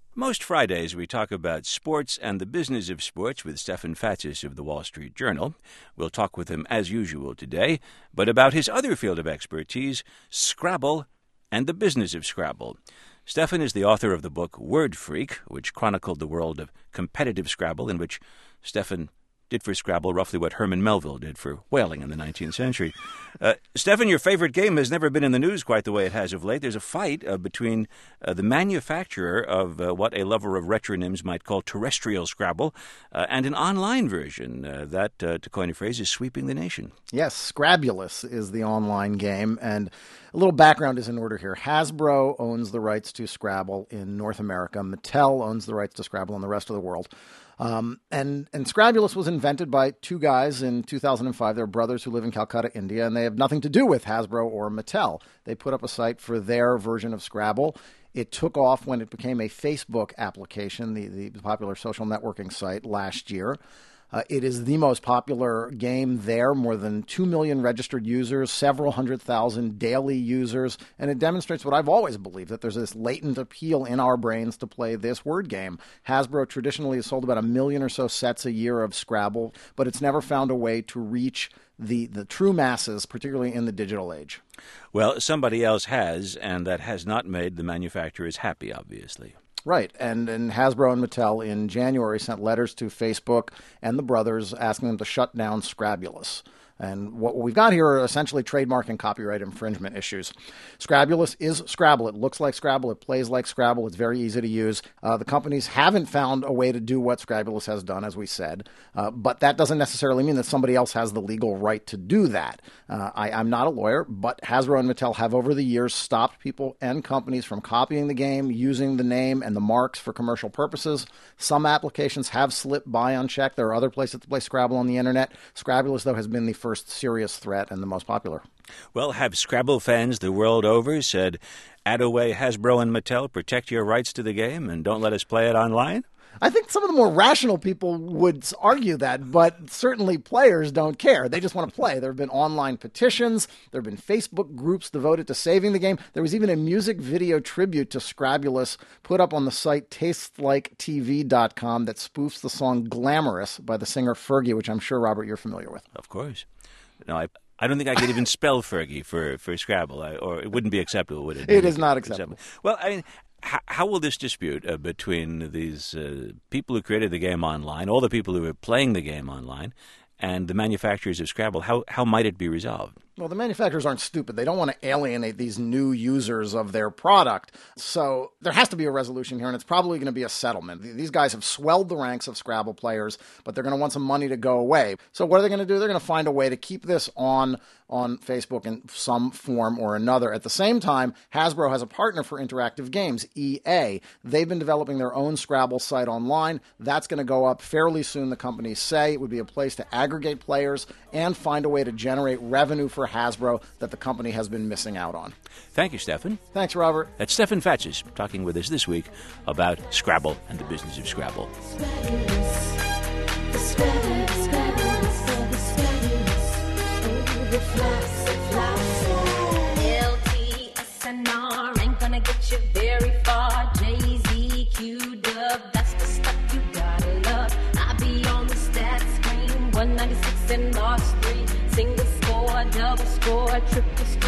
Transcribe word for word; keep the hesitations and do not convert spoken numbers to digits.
Most Fridays, we talk about sports and the business of sports with Stefan Fatsis of the Wall Street Journal. We'll talk with him, as usual, today, but about his other field of expertise, Scrabble and the business of Scrabble. Stefan is the author of the book Word Freak, which chronicled the world of competitive Scrabble, in which Stefan did for Scrabble roughly what Herman Melville did for whaling in the nineteenth century. Uh, Stefan, your favorite game has never been in the news quite the way it has of late. There's a fight uh, between uh, the manufacturer of uh, what a lover of retronyms might call terrestrial Scrabble uh, and an online version uh, that, uh, to coin a phrase, is sweeping the nation. Yes, Scrabulous is the online game, and a little background is in order here. Hasbro owns the rights to Scrabble in North America. Mattel owns the rights to Scrabble in the rest of the world. Um, and, and Scrabulous was invented by two guys in two thousand five. They're brothers who live in Calcutta, India, and they have nothing to do with Hasbro or Mattel. They put up a site for their version of Scrabble. It took off when it became a Facebook application, the, the popular social networking site, last year. Uh, it is the most popular game there, more than two million registered users, several hundred thousand daily users, and it demonstrates what I've always believed, that there's this latent appeal in our brains to play this word game. Hasbro traditionally has sold about a million or so sets a year of Scrabble, but it's never found a way to reach the, the true masses, particularly in the digital age. Well, somebody else has, and that has not made the manufacturers happy, obviously. Right, and, and Hasbro and Mattel in January sent letters to Facebook and the brothers asking them to shut down Scrabulous. And what we've got here are essentially trademark and copyright infringement issues. Scrabulous is Scrabble. It looks like Scrabble. It plays like Scrabble. It's very easy to use. Uh, the companies haven't found a way to do what Scrabulous has done, as we said. Uh, but that doesn't necessarily mean that somebody else has the legal right to do that. Uh, I, I'm not a lawyer, but Hasbro and Mattel have over the years stopped people and companies from copying the game, using the name and the marks for commercial purposes. Some applications have slipped by unchecked. There are other places to play Scrabble on the internet. Scrabulous, though, has been the first serious threat and the most popular. Well, have Scrabble fans the world over said, "Add away Hasbro and Mattel, protect your rights to the game, and don't let us play it online"? I think some of the more rational people would argue that, but certainly players don't care. They just want to play. There have been online petitions. There have been Facebook groups devoted to saving the game. There was even a music video tribute to Scrabulous put up on the site taste like T V dot com that spoofs the song Glamorous by the singer Fergie, which I'm sure, Robert, you're familiar with. Of course. No, I I don't think I could even spell Fergie for, for Scrabble, I, or it wouldn't be acceptable, would it? It is not acceptable. acceptable. Well, I mean, how, how will this dispute uh, between these uh, people who created the game online, all the people who are playing the game online, and the manufacturers of Scrabble, how how might it be resolved? Well, the manufacturers aren't stupid. They don't want to alienate these new users of their product. So there has to be a resolution here, and it's probably going to be a settlement. These guys have swelled the ranks of Scrabble players, but they're going to want some money to go away. So what are they going to do? They're going to find a way to keep this on, on Facebook in some form or another. At the same time, Hasbro has a partner for interactive games, E A. They've been developing their own Scrabble site online. That's going to go up fairly soon, the companies say. It would be a place to aggregate players and find a way to generate revenue for Hasbro that the company has been missing out on. Thank you, Stefan. Thanks, Robert. That's Stefan Fatsis talking with us this week about Scrabble and the business of Scrabble. L T S N R ain't gonna get you very far. Jay-Z, Q-Dub, that's the stuff you gotta love. I be on the stats screen, one ninety-six and lost three. Single score, double score, triple score.